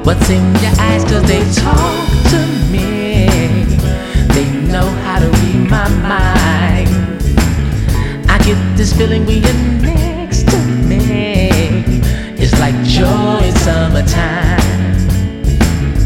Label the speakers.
Speaker 1: what's in your eyes, 'cause they talk to me. They know how to read my mind. I get this feeling when you're next to me. It's like joy in summertime.